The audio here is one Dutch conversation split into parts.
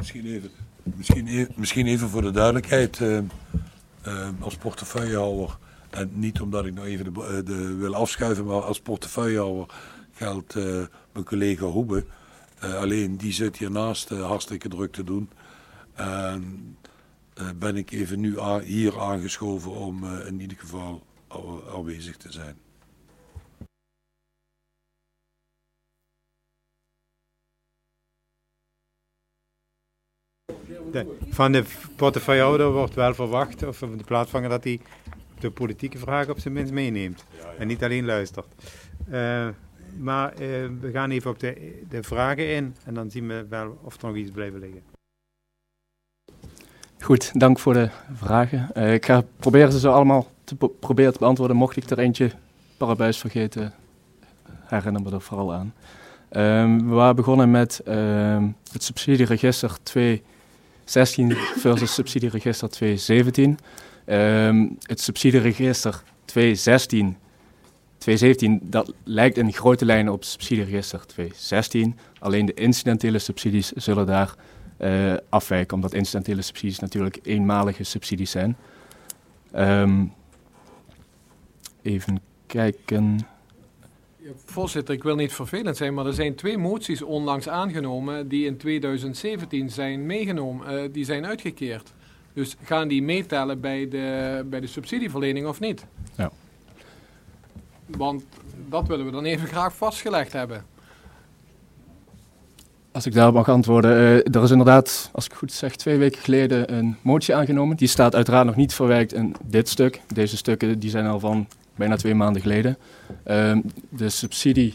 Misschien even voor de duidelijkheid. Als portefeuillehouder, en niet omdat ik nou even wil afschuiven, maar als portefeuillehouder geldt mijn collega Hoebe. Alleen die zit hiernaast hartstikke druk te doen. En ben ik even nu hier aangeschoven om in ieder geval aanwezig te zijn. Van de portefeuillehouder wordt wel verwacht, of van de plaatsvanger, dat hij de politieke vragen op zijn minst meeneemt. En niet alleen luistert. Maar we gaan even op de vragen in en dan zien we wel of er nog iets blijven liggen. Goed, dank voor de vragen. Ik ga proberen ze zo allemaal te beantwoorden. Mocht ik er eentje parabuis vergeten, herinner me er vooral aan. We waren begonnen met het subsidieregister 2016 versus subsidieregister 2017. Het subsidieregister 2017, dat lijkt in grote lijnen op het subsidieregister 2016. Alleen de incidentele subsidies zullen daar afwijken, omdat incidentele subsidies natuurlijk eenmalige subsidies zijn. Even kijken. Voorzitter, ik wil niet vervelend zijn, maar er zijn 2 moties onlangs aangenomen die in 2017 zijn meegenomen, die zijn uitgekeerd. Dus gaan die meetellen bij de subsidieverlening of niet? Ja. Want dat willen we dan even graag vastgelegd hebben. Als ik daarop mag antwoorden. Er is inderdaad, als ik goed zeg, 2 weken geleden een motie aangenomen. Die staat uiteraard nog niet verwerkt in dit stuk. Deze stukken die zijn al van bijna 2 maanden geleden. De subsidie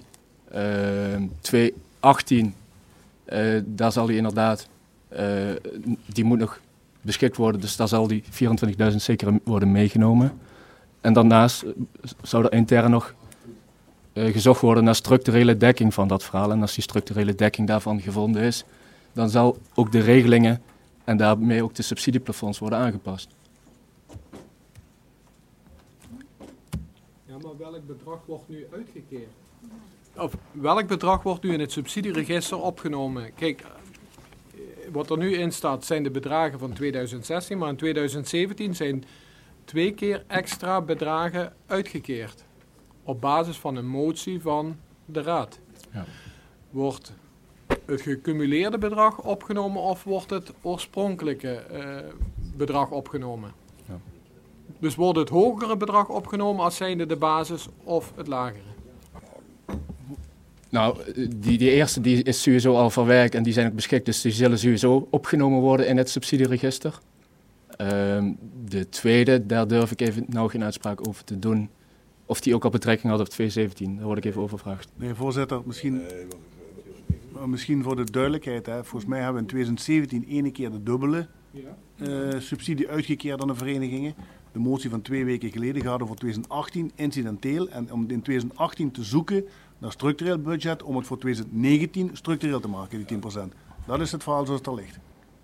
2018, daar zal die inderdaad, die moet nog beschikt worden. Dus daar zal die 24.000 zeker worden meegenomen. En daarnaast zou er intern nog gezocht worden naar structurele dekking van dat verhaal. En als die structurele dekking daarvan gevonden is, dan zal ook de regelingen en daarmee ook de subsidieplafonds worden aangepast. Ja, maar welk bedrag wordt nu uitgekeerd? Of welk bedrag wordt nu in het subsidieregister opgenomen? Kijk, wat er nu in staat zijn de bedragen van 2016, maar in 2017 zijn 2 keer extra bedragen uitgekeerd. Op basis van een motie van de Raad. Ja. Wordt het gecumuleerde bedrag opgenomen of wordt het oorspronkelijke bedrag opgenomen? Ja. Dus wordt het hogere bedrag opgenomen als zijnde de basis of het lagere? Nou, die eerste die is sowieso al verwerkt en die zijn ook beschikt, dus die zullen sowieso opgenomen worden in het subsidieregister. De tweede, daar durf ik even nou geen uitspraak over te doen. Of die ook al betrekking had op 2017, daar word ik even overvraagd. Nee, voorzitter, misschien voor de duidelijkheid. Hè. Volgens mij hebben we in 2017 ene keer de dubbele subsidie uitgekeerd aan de verenigingen. De motie van 2 weken geleden gaat over 2018 incidenteel. En om in 2018 te zoeken naar structureel budget om het voor 2019 structureel te maken, die 10%. Dat is het verhaal zoals het er ligt.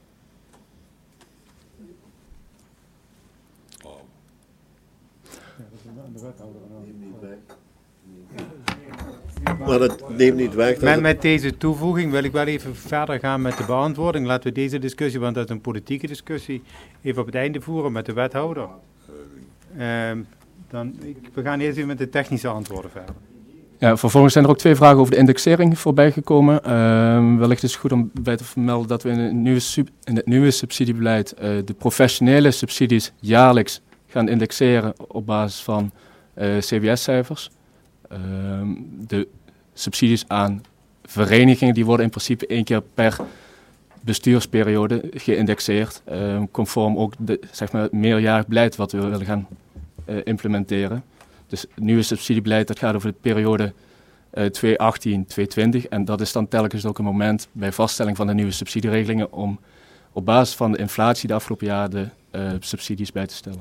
Maar dat neemt niet weg. Met deze toevoeging wil ik wel even verder gaan met de beantwoording. Laten we deze discussie, want dat is een politieke discussie, even op het einde voeren met de wethouder. We gaan eerst even met de technische antwoorden verder. Ja, vervolgens zijn er ook 2 vragen over de indexering voorbij gekomen. Wellicht is het goed om bij te vermelden dat we in het nieuwe subsidiebeleid de professionele subsidies jaarlijks gaan indexeren op basis van CBS-cijfers. De subsidies aan verenigingen die worden in principe 1 keer per bestuursperiode geïndexeerd. Conform ook het meerjarig beleid wat we willen gaan implementeren. Dus het nieuwe subsidiebeleid dat gaat over de periode 2018-2020. En dat is dan telkens ook een moment bij vaststelling van de nieuwe subsidieregelingen om op basis van de inflatie de afgelopen jaar de subsidies bij te stellen.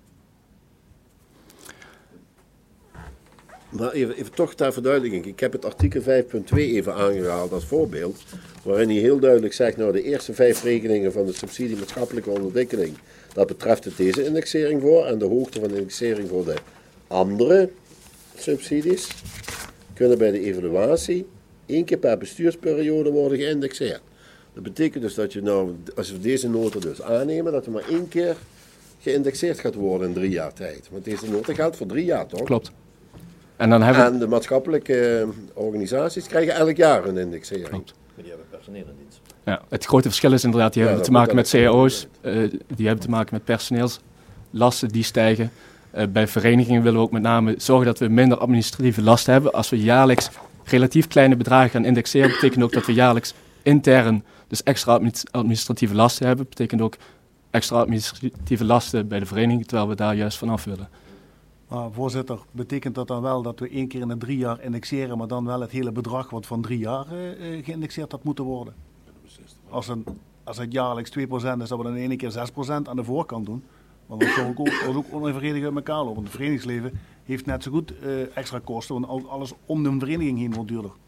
Maar even toch ter verduidelijking. Ik heb het artikel 5.2 even aangehaald als voorbeeld. Waarin hij heel duidelijk zegt, nou de eerste 5 regelingen van de subsidie maatschappelijke ontwikkeling. Dat betreft het deze indexering voor. En de hoogte van de indexering voor de andere subsidies. Kunnen bij de evaluatie 1 keer per bestuursperiode worden geïndexeerd. Dat betekent dus dat je nou, als we deze nota dus aannemen, dat er maar 1 keer geïndexeerd gaat worden in 3 jaar tijd. Want deze nota geldt voor 3 jaar, toch? Klopt. En dan hebben En de maatschappelijke organisaties krijgen elk jaar een indexering. Klopt. Maar die hebben personeel in dienst. Ja, het grote verschil is inderdaad, die Ja, hebben te dat maken met moet cao's, die hebben te maken met personeelslasten die stijgen. Bij verenigingen willen we ook met name zorgen dat we minder administratieve lasten hebben. Als we jaarlijks relatief kleine bedragen gaan indexeren, betekent ook dat we jaarlijks intern dus extra administratieve lasten hebben. Betekent ook extra administratieve lasten bij de vereniging, terwijl we daar juist vanaf willen. Maar voorzitter, betekent dat dan wel dat we 1 keer in de 3 jaar indexeren, maar dan wel het hele bedrag wat van 3 jaar geïndexeerd had moeten worden? Als het jaarlijks 2% is, dat we dan in 1 keer 6% aan de voorkant doen. Want dat zou ook onevenredig uit elkaar lopen. Want het verenigingsleven heeft net zo goed extra kosten, want alles om de vereniging heen wordt duurder.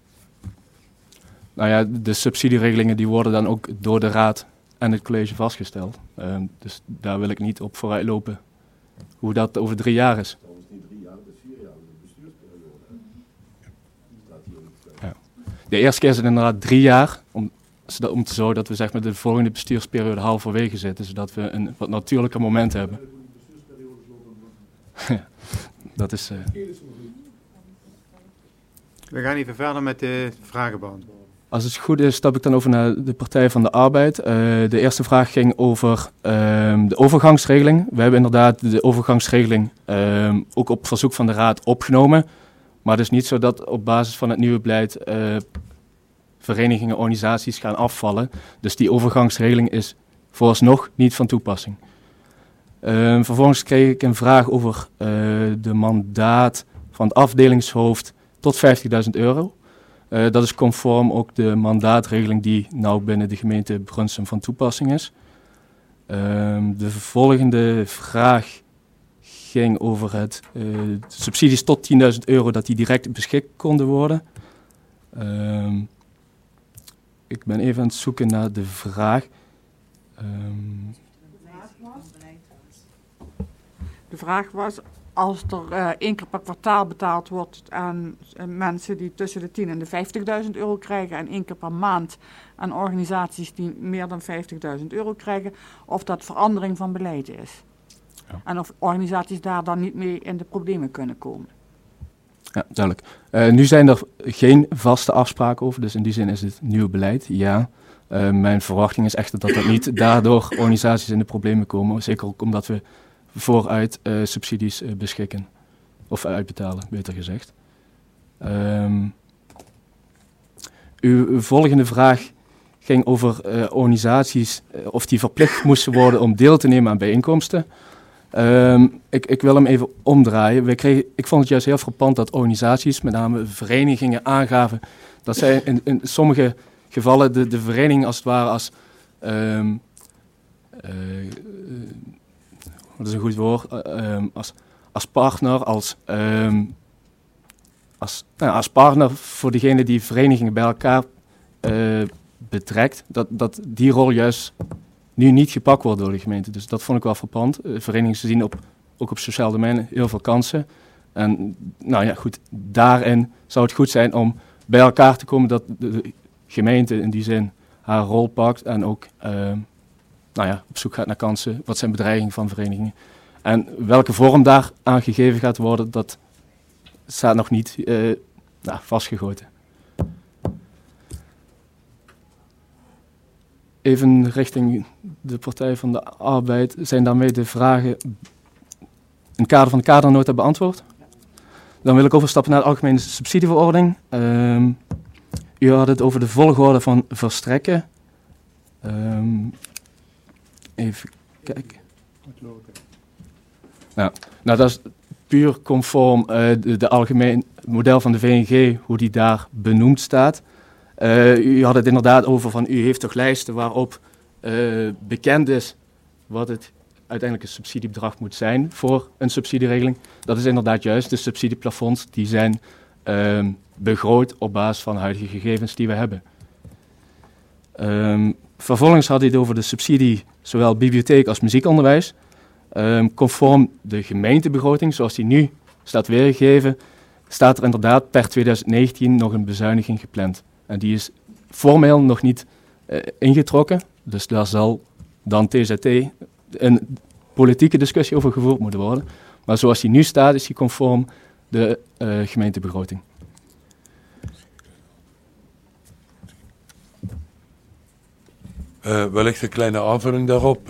Nou ja, de subsidieregelingen die worden dan ook door de raad en het college vastgesteld. Dus daar wil ik niet op vooruit lopen hoe dat over 3 jaar is. Trouwens niet 3 jaar, het is 4 jaar, de bestuursperiode. Ja. De eerste keer is het inderdaad 3 jaar, om te zorgen dat we zeg maar, de volgende bestuursperiode halverwege zitten, zodat we een wat natuurlijker moment hebben. Dat is... We gaan even verder met de vragenband. Als het goed is, stap ik dan over naar de Partij van de Arbeid. De eerste vraag ging over de overgangsregeling. We hebben inderdaad de overgangsregeling ook op verzoek van de Raad opgenomen. Maar het is niet zo dat op basis van het nieuwe beleid verenigingen, organisaties gaan afvallen. Dus die overgangsregeling is vooralsnog niet van toepassing. Vervolgens kreeg ik een vraag over de mandaat van het afdelingshoofd tot €50.000. Dat is conform ook de mandaatregeling die nou binnen de gemeente Brunsum van toepassing is. De volgende vraag ging over het subsidies tot €10.000 dat die direct beschikt konden worden. Ik ben even aan het zoeken naar de vraag. De vraag was, als er 1 keer per kwartaal betaald wordt aan mensen die tussen de €10.000 en de €50.000 krijgen en 1 keer per maand aan organisaties die meer dan €50.000 krijgen, of dat verandering van beleid is. Ja. En of organisaties daar dan niet mee in de problemen kunnen komen. Ja, duidelijk. Nu zijn er geen vaste afspraken over, dus in die zin is het nieuw beleid, ja. Mijn verwachting is echter dat er niet daardoor organisaties in de problemen komen, zeker ook omdat we vooruit subsidies beschikken. Of uitbetalen, beter gezegd. Uw volgende vraag ging over organisaties, of die verplicht moesten worden om deel te nemen aan bijeenkomsten. Ik wil hem even omdraaien. Ik vond het juist heel frappant dat organisaties, met name verenigingen, aangaven dat zij in sommige gevallen de vereniging als het ware als... wat is een goed woord? Als partner, als partner voor degene die verenigingen bij elkaar betrekt, dat die rol juist nu niet gepakt wordt door de gemeente. Dus dat vond ik wel frappant. Verenigingen zien ook op sociaal domein heel veel kansen. En nou ja, goed, daarin zou het goed zijn om bij elkaar te komen dat de gemeente in die zin haar rol pakt en ook op zoek gaat naar kansen. Wat zijn bedreigingen van verenigingen? En welke vorm daar aangegeven gaat worden, dat staat nog niet vastgegoten. Even richting de Partij van de Arbeid. Zijn daarmee de vragen in het kader van de kadernota beantwoord? Dan wil ik overstappen naar de Algemene Subsidieverordening. U had het over de volgorde van verstrekken. Even kijken. Nou, dat is puur conform de algemeen model van de VNG, hoe die daar benoemd staat. U had het inderdaad over van, u heeft toch lijsten waarop bekend is wat het uiteindelijke subsidiebedrag moet zijn voor een subsidieregeling. Dat is inderdaad juist. De subsidieplafonds die zijn begroot op basis van huidige gegevens die we hebben. Vervolgens had hij het over de subsidie, zowel bibliotheek als muziekonderwijs. Conform de gemeentebegroting, zoals die nu staat weergegeven, staat er inderdaad per 2019 nog een bezuiniging gepland. En die is formeel nog niet ingetrokken. Dus daar zal dan TZT een politieke discussie over gevoerd moeten worden. Maar zoals die nu staat, is die conform de gemeentebegroting. Wellicht een kleine aanvulling daarop.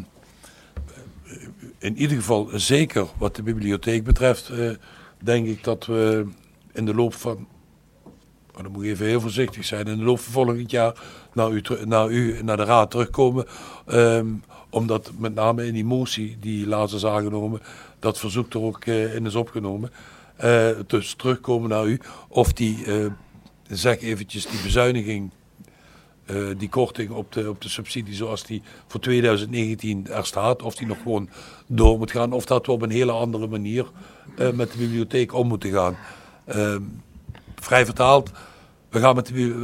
In ieder geval, zeker wat de bibliotheek betreft, denk ik dat we in de loop van, dan moet ik even heel voorzichtig zijn, in de loop van volgend jaar naar de raad terugkomen. Omdat met name in die motie die laatst is aangenomen, dat verzoek er ook in is opgenomen. Dus terugkomen naar u of die, zeg eventjes, die bezuiniging, die korting op de subsidie zoals die voor 2019 er staat, of die nog gewoon door moet gaan, of dat we op een hele andere manier met de bibliotheek om moeten gaan. Vrij vertaald, we gaan met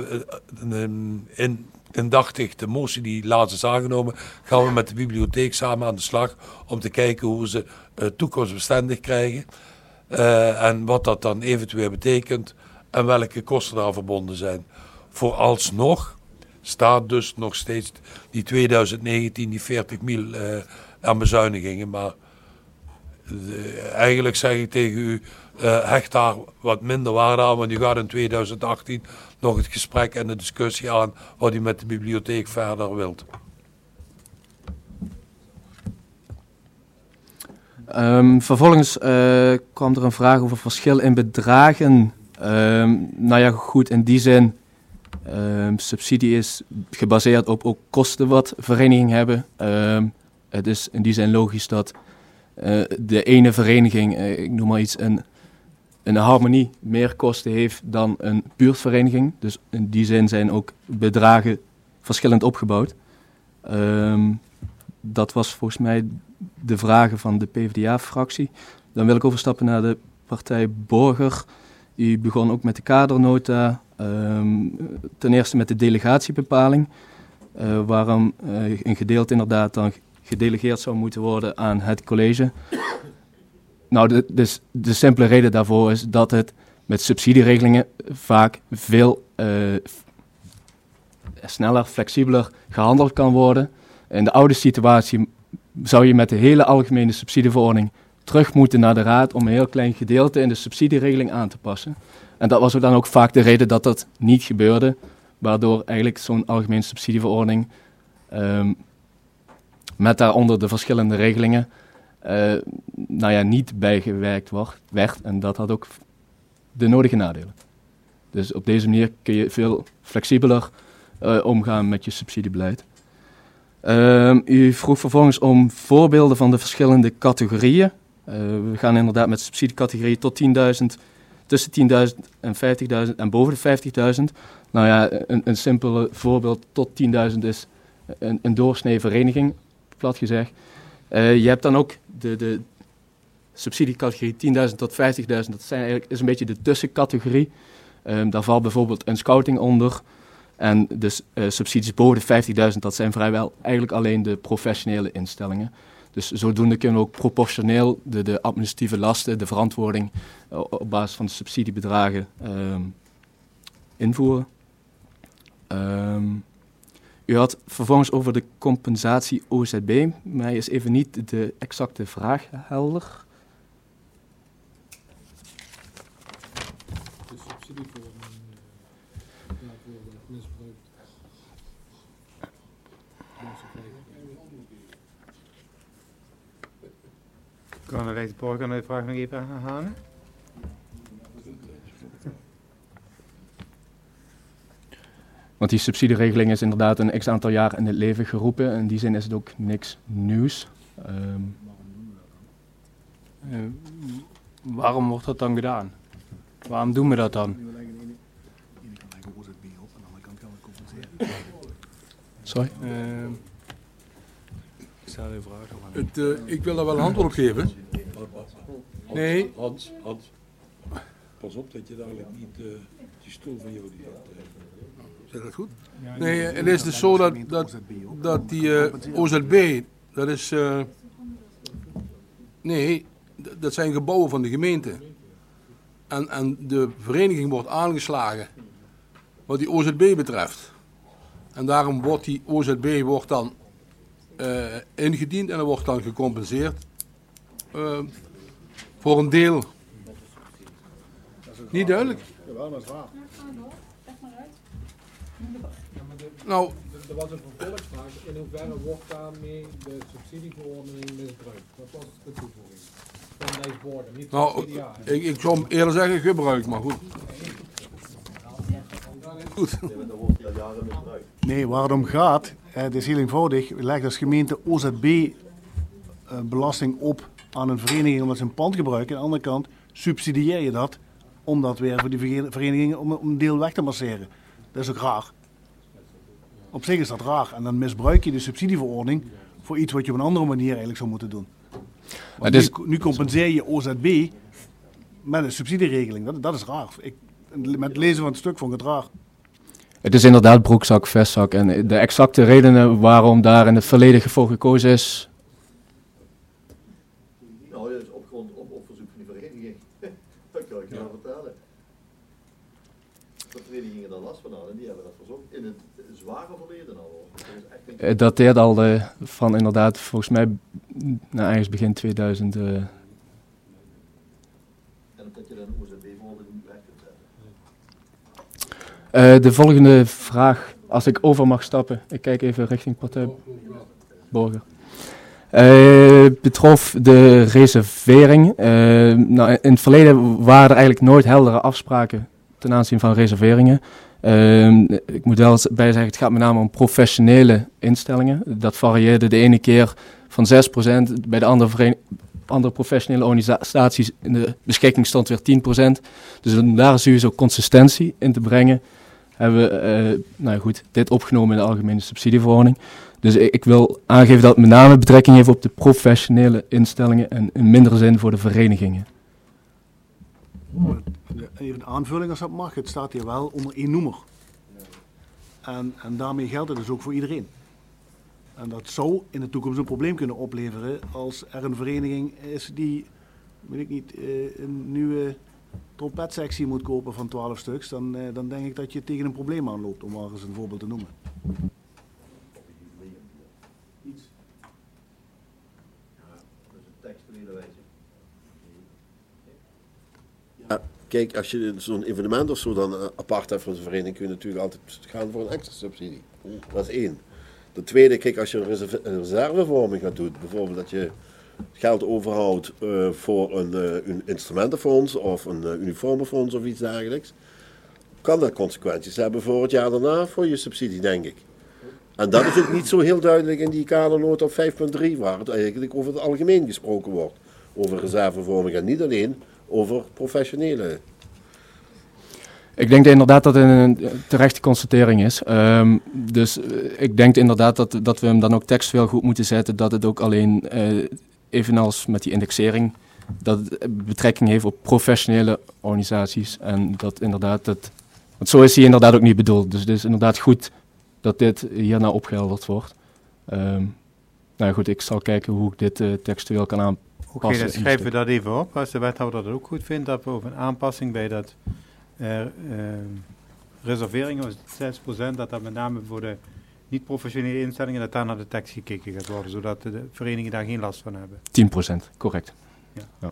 de indachtig de motie die laatst is aangenomen, gaan we met de bibliotheek samen aan de slag om te kijken hoe we ze toekomstbestendig krijgen en wat dat dan eventueel betekent en welke kosten daar verbonden zijn. Vooralsnog staat dus nog steeds die 2019, die 40 mil aan bezuinigingen. Maar eigenlijk zeg ik tegen u, hecht daar wat minder waarde aan, want u gaat in 2018 nog het gesprek en de discussie aan wat u met de bibliotheek verder wilt. Vervolgens kwam er een vraag over verschil in bedragen. Nou ja, goed, in die zin, subsidie is gebaseerd op ook kosten wat verenigingen hebben. Het is in die zin logisch dat de ene vereniging, ik noem maar iets, een harmonie meer kosten heeft dan een buurtvereniging. Dus in die zin zijn ook bedragen verschillend opgebouwd. Dat was volgens mij de vragen van de PvdA-fractie. Dan wil ik overstappen naar de partij Borger. U begon ook met de kadernota. Ten eerste met de delegatiebepaling. Waarom een gedeelte inderdaad dan gedelegeerd zou moeten worden aan het college. Nou, de simpele reden daarvoor is dat het met subsidieregelingen vaak veel sneller, flexibeler gehandeld kan worden. In de oude situatie zou je met de hele algemene subsidieverordening terug moeten naar de raad om een heel klein gedeelte in de subsidieregeling aan te passen. En dat was dan ook vaak de reden dat dat niet gebeurde, waardoor eigenlijk zo'n algemene subsidieverordening met daaronder de verschillende regelingen niet bijgewerkt werd. En dat had ook de nodige nadelen. Dus op deze manier kun je veel flexibeler omgaan met je subsidiebeleid. U vroeg vervolgens om voorbeelden van de verschillende categorieën. We gaan inderdaad met subsidiecategorieën tot 10.000, tussen 10.000 en 50.000 en boven de 50.000. Nou ja, een simpel voorbeeld tot 10.000 is een doorsnee vereniging, plat gezegd. Je hebt dan ook de subsidiecategorie 10.000 tot 50.000. Dat is een beetje de tussencategorie. Daar valt bijvoorbeeld een scouting onder. En dus subsidies boven de 50.000, dat zijn vrijwel eigenlijk alleen de professionele instellingen. Dus zodoende kunnen we ook proportioneel de administratieve lasten, de verantwoording op basis van de subsidiebedragen invoeren. U had vervolgens over de compensatie OZB. Mij is even niet de exacte vraag helder. De subsidieverordening wordt misbruikt. Kan de Borger kan de vraag nog even herhalen? Want die subsidieregeling is inderdaad een x-aantal jaar in het leven geroepen. In die zin is het ook niks nieuws. Waarom wordt dat dan gedaan? Waarom doen we dat dan? Sorry? Ik stel de vraag. Ik wil daar wel een antwoord op geven. Nee. Hans. Pas op dat je dadelijk niet die stoel van jou die zeg dat goed? Nee, het is dus zo dat die OZB, dat is... dat zijn gebouwen van de gemeente. En de vereniging wordt aangeslagen wat die OZB betreft. En daarom wordt die OZB wordt dan ingediend en er wordt dan gecompenseerd voor een deel. Niet duidelijk? Jawel, dat is waar. Nou, Er was een vervolgvraag. In hoeverre wordt daarmee de subsidieverordening misbruikt? Dat was de toevoeging van deze woorden. Niet nou subsidiair. ik zou hem eerder zeggen gebruik, maar goed. Goed. Nee, waar het om gaat, het is heel eenvoudig. Leg als gemeente OZB-belasting op aan een vereniging omdat ze een pand gebruiken. Aan de andere kant subsidieer je dat om dat weer voor die verenigingen om een deel weg te masseren. Dat is ook raar. Op zich is dat raar. En dan misbruik je de subsidieverordening voor iets wat je op een andere manier eigenlijk zou moeten doen. Want Dus, nu compenseer je OZB met een subsidieregeling. Dat is raar. Met het lezen van het stuk vond ik het raar. het is inderdaad broekzak, vestzak. En de exacte redenen waarom daar in het verleden voor gekozen is, Nou, dat is op verzoek van die vereniging. Dat kan ik je wel vertellen. De verenigingen daar last van hadden, die hebben dat verzocht in het zware verleden al. Dat is echt een... het dateert al van inderdaad volgens mij ergens begin 2000. En dat je dan een OZB-verordening niet weg kunt zetten. De volgende vraag, als ik over mag stappen. Ik kijk even richting partij Borger. Betrof de reservering. Nou, in het verleden waren er eigenlijk nooit heldere afspraken ten aanzien van reserveringen. Ik moet wel bij zeggen, het gaat met name om professionele instellingen. Dat varieerde de ene keer van 6%, bij de andere professionele organisaties in de beschikking stond weer 10%. Dus om daar sowieso consistentie in te brengen, hebben we dit opgenomen in de Algemene Subsidieverordening. Dus ik wil aangeven dat het met name betrekking heeft op de professionele instellingen en in mindere zin voor de verenigingen. Even een aanvulling als dat mag. Het staat hier wel onder één noemer. En daarmee geldt het dus ook voor iedereen. En dat zou in de toekomst een probleem kunnen opleveren als er een vereniging is die, weet ik niet, een nieuwe trompetsectie moet kopen van 12 stuks. Dan denk ik dat je tegen een probleem aanloopt, om maar eens een voorbeeld te noemen. Kijk, als je zo'n evenement of zo dan apart hebt voor zo'n vereniging, kun je natuurlijk altijd gaan voor een extra subsidie. Dat is één. De tweede, kijk, als je een reservevorming gaat doen, bijvoorbeeld dat je geld overhoudt voor een instrumentenfonds of een uniformenfonds of iets dergelijks, kan dat consequenties hebben voor het jaar daarna voor je subsidie, denk ik. En dat is ook niet zo heel duidelijk in die kadernoot op 5.3, waar het eigenlijk over het algemeen gesproken wordt. Over reservevorming en niet alleen over professionele. Ik denk inderdaad dat het een terechte constatering is. Dus ik denk inderdaad dat we hem dan ook textueel goed moeten zetten. Dat het ook alleen, evenals met die indexering, dat het betrekking heeft op professionele organisaties. En dat inderdaad, want zo is hij inderdaad ook niet bedoeld. Dus het is inderdaad goed dat dit hierna opgehelderd wordt. Nou goed, ik zal kijken hoe ik dit textueel kan aanpassen. Oké, dan schrijven we dat even op. Als de wethouder dat ook goed vindt, dat we over een aanpassing bij dat reserveringen, 6%, dat met name voor de niet-professionele instellingen, dat daar naar de tekst gekeken gaat worden, zodat de verenigingen daar geen last van hebben. 10%, correct. Ja.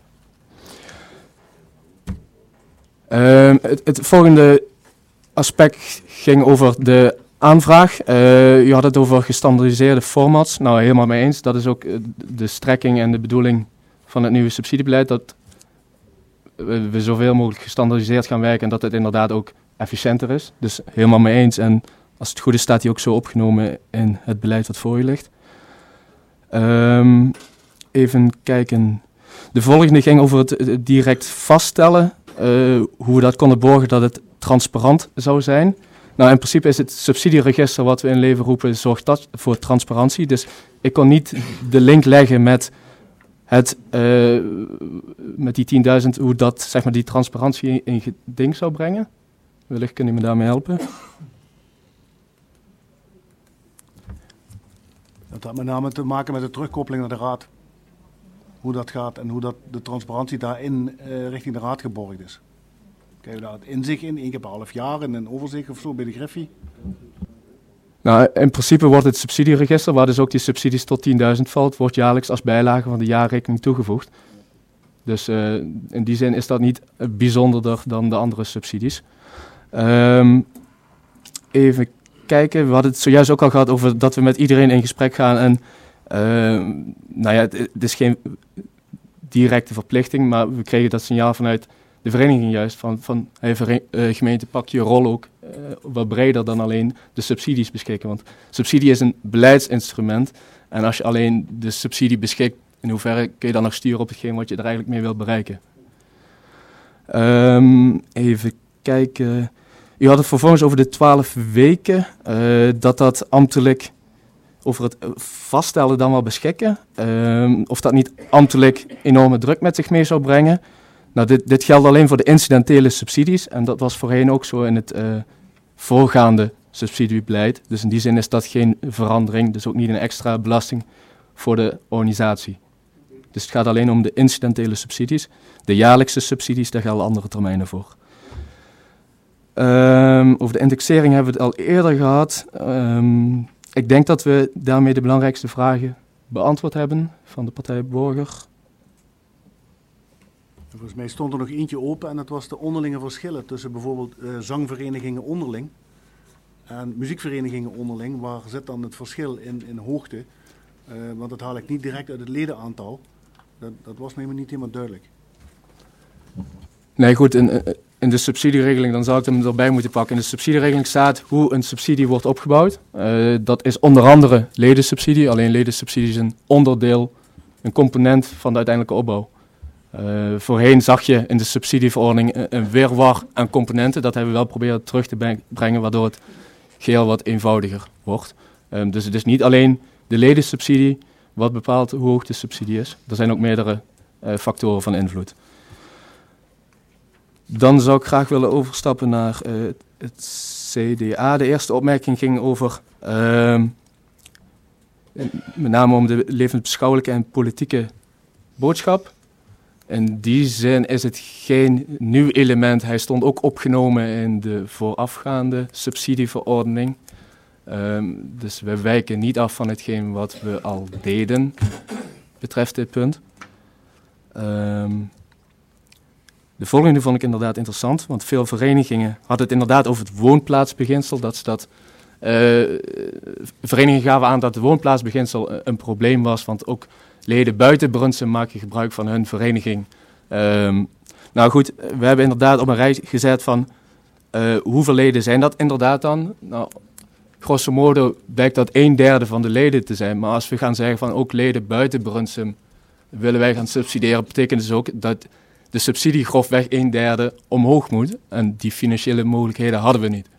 Ja. Het volgende aspect ging over de aanvraag. U had het over gestandaardiseerde formats. Nou, helemaal mee eens. Dat is ook de strekking en de bedoeling van het nieuwe subsidiebeleid, dat we zoveel mogelijk gestandaardiseerd gaan werken en dat het inderdaad ook efficiënter is. Dus helemaal mee eens. En als het goed is, staat hij ook zo opgenomen in het beleid wat voor u ligt. Even kijken. De volgende ging over het direct vaststellen. Hoe we dat konden borgen dat het transparant zou zijn. Nou, in principe is het subsidieregister wat we in leven roepen, zorgt dat voor transparantie. Dus ik kon niet de link leggen met met die 10.000, hoe dat, zeg maar, die transparantie in geding zou brengen. Wellicht kun je me daarmee helpen. Dat had met name te maken met de terugkoppeling naar de raad. Hoe dat gaat en hoe dat de transparantie daarin richting de raad geborgd is. Krijg je daar het inzicht in, 1 keer per half jaar in een overzicht of zo bij de Griffie? Nou, in principe wordt het subsidieregister, waar dus ook die subsidies tot 10.000 valt, wordt jaarlijks als bijlage van de jaarrekening toegevoegd. Dus in die zin is dat niet bijzonderder dan de andere subsidies. Even kijken, we hadden het zojuist ook al gehad over dat we met iedereen in gesprek gaan. En nou ja, het is geen directe verplichting, maar we kregen dat signaal vanuit de vereniging juist van gemeente, pak je rol ook wat breder dan alleen de subsidies beschikken. Want subsidie is een beleidsinstrument en als je alleen de subsidie beschikt, in hoeverre kun je dan nog sturen op hetgeen wat je er eigenlijk mee wilt bereiken. Even kijken. U had het vervolgens over de 12 weken, dat ambtelijk over het vaststellen dan wel beschikken. Of dat niet ambtelijk enorme druk met zich mee zou brengen. Nou, dit geldt alleen voor de incidentele subsidies en dat was voorheen ook zo in het voorgaande subsidiebeleid. Dus in die zin is dat geen verandering, dus ook niet een extra belasting voor de organisatie. Dus het gaat alleen om de incidentele subsidies. De jaarlijkse subsidies, daar gelden andere termijnen voor. Over de indexering hebben we het al eerder gehad. Ik denk dat we daarmee de belangrijkste vragen beantwoord hebben van de partij Burger. Volgens mij stond er nog eentje open en dat was de onderlinge verschillen tussen bijvoorbeeld zangverenigingen onderling en muziekverenigingen onderling. Waar zit dan het verschil in hoogte? Want dat haal ik niet direct uit het ledenaantal. Dat was me niet helemaal duidelijk. Nee, goed, in de subsidieregeling, dan zou ik hem erbij moeten pakken. In de subsidieregeling staat hoe een subsidie wordt opgebouwd. Dat is onder andere ledensubsidie. Alleen ledensubsidie is een onderdeel, een component van de uiteindelijke opbouw. Voorheen zag je in de subsidieverordening een wirwar aan componenten. Dat hebben we wel proberen terug te brengen, waardoor het geheel wat eenvoudiger wordt. Dus het is niet alleen de ledensubsidie wat bepaalt hoe hoog de subsidie is. Er zijn ook meerdere factoren van invloed. Dan zou ik graag willen overstappen naar het CDA. De eerste opmerking ging over met name om de levensbeschouwelijke en politieke boodschap. In die zin is het geen nieuw element. Hij stond ook opgenomen in de voorafgaande subsidieverordening. Dus we wijken niet af van hetgeen wat we al deden, betreft dit punt. De volgende vond ik inderdaad interessant, want veel verenigingen hadden het inderdaad over het woonplaatsbeginsel. Verenigingen gaven aan dat het woonplaatsbeginsel een probleem was, want ook leden buiten Brunsum maken gebruik van hun vereniging. Nou goed, we hebben inderdaad op een rij gezet van hoeveel leden zijn dat inderdaad dan? Nou, grosso modo blijkt dat 1/3 van de leden te zijn, maar als we gaan zeggen van ook leden buiten Brunsum willen wij gaan subsidiëren, betekent dus ook dat de subsidie grofweg 1/3 omhoog moet. En die financiële mogelijkheden hadden we niet.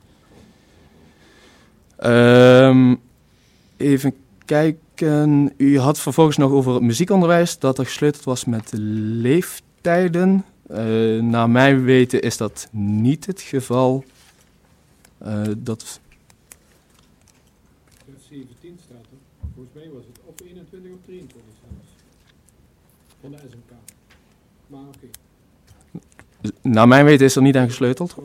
Even kijken. U had vervolgens nog over het muziekonderwijs, dat er gesleuteld was met de leeftijden. Naar mijn weten is dat niet het geval. 17 staat er. Volgens mij was het of 21 of 23 zelfs. Van de SMK. Maar oké. Naar mijn weten is er niet aan gesleuteld.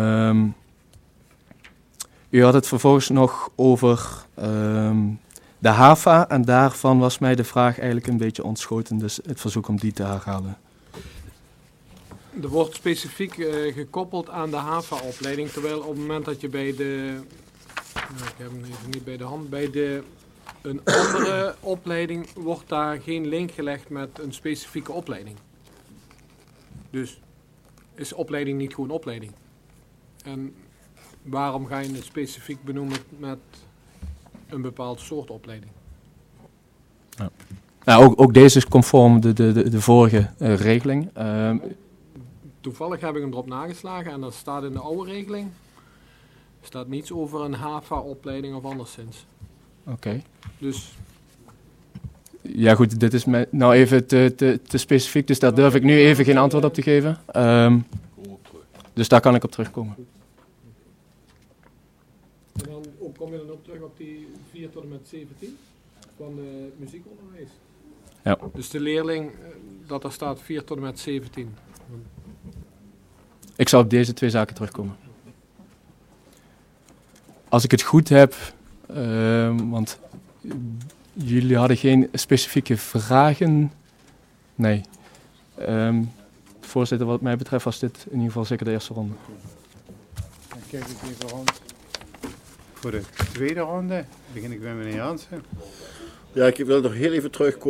U had het vervolgens nog over de HAVA en daarvan was mij de vraag eigenlijk een beetje ontschoten, dus het verzoek om die te herhalen. Er wordt specifiek gekoppeld aan de HAVA-opleiding, terwijl op het moment dat je bij de, ik heb hem even niet bij de hand, een andere opleiding wordt daar geen link gelegd met een specifieke opleiding. Dus is opleiding niet gewoon opleiding? En waarom ga je het specifiek benoemen met een bepaald soort opleiding? Ja. Nou, ook deze is conform de vorige regeling. Toevallig heb ik hem erop nageslagen en dat staat in de oude regeling. Er staat niets over een HAVA-opleiding of anderszins. Oké. Dus... Ja goed, dit is nou even te specifiek, dus daar durf ik nu even geen antwoord op te geven. Dus daar kan ik op terugkomen. En dan kom je dan ook terug op die 4 tot en met 17 van de muziekonderwijs. Ja. Dus de leerling, dat er staat 4 tot en met 17. Ik zal op deze twee zaken terugkomen. als ik het goed heb, want jullie hadden geen specifieke vragen. Nee. Voorzitter, wat mij betreft was dit in ieder geval zeker de eerste ronde. Dan kijk ik even rond. Voor de tweede ronde begin ik bij meneer Jansen. Ja, ik wil nog heel even terugkomen.